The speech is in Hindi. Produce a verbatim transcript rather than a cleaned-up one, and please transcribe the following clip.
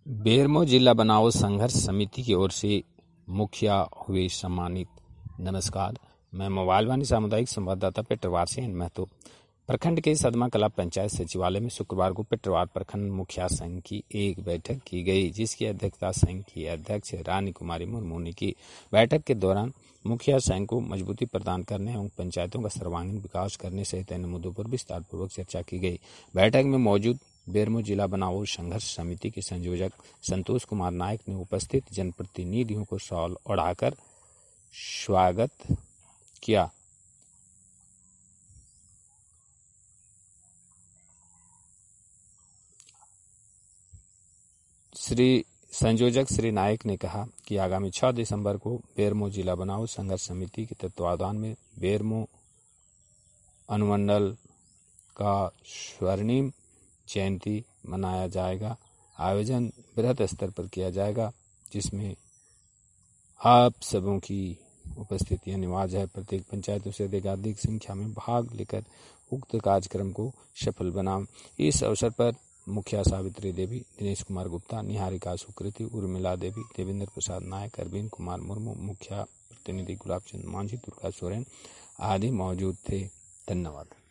बेरमो जिला बनाओ संघर्ष समिति की ओर से मुखिया हुए सम्मानित। नमस्कार, मैं मोबाइल वाणी सामुदायिक संवाददाता पेटरवार से महतो। प्रखंड के सदमा कला पंचायत सचिवालय में शुक्रवार को पेटरवार प्रखंड मुखिया संघ की एक बैठक की गई, जिसकी अध्यक्षता संघ की अध्यक्ष रानी कुमारी मुर्मू ने की। बैठक के दौरान मुखिया संघ को मजबूती प्रदान करने एवं पंचायतों का सर्वांगीण विकास करने सहित अन्य मुद्दों पर विस्तार पूर्वक चर्चा की गई। बैठक में मौजूद बेरमो जिला बनाओ संघर्ष समिति के संयोजक संतोष कुमार नायक ने उपस्थित जनप्रतिनिधियों को शॉल ओढ़ाकर स्वागत किया। श्री संयोजक श्री नायक ने कहा कि आगामी छह दिसंबर को बेरमो जिला बनाओ संघर्ष समिति के तत्वावधान में बेरमो अनुमंडल का स्वर्णिम जयंती मनाया जाएगा। आयोजन बृहद स्तर पर किया जाएगा, जिसमें आप सबों की उपस्थिति अनिवार्य है। प्रत्येक पंचायतों से अधिक अधिक संख्या में भाग लेकर उक्त कार्यक्रम को सफल बनाएं। इस अवसर पर मुखिया सावित्री देवी, दिनेश कुमार गुप्ता, निहारिका सुकृति, उर्मिला देवी, देवेंद्र प्रसाद नायक, अरविंद कुमार मुर्मू, मुखिया प्रतिनिधि गुलाब चंद मांझी, दुर्गा सोरेन आदि मौजूद थे। धन्यवाद।